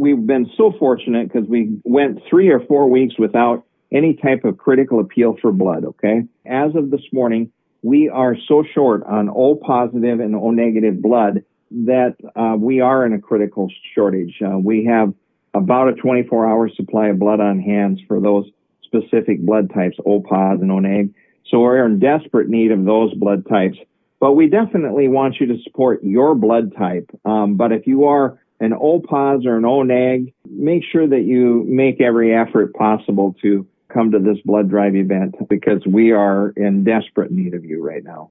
we've been so fortunate because we went 3 or 4 weeks without any type of critical appeal for blood, okay? As of this morning, we are so short on O positive and O negative blood that we are in a critical shortage. We have about a 24-hour supply of blood on hand for those specific blood types, O positive and O negative. So we're in desperate need of those blood types. But we definitely want you to support your blood type. But if you are an O positive or an O neg, make sure that you make every effort possible to come to this blood drive event because we are in desperate need of you right now.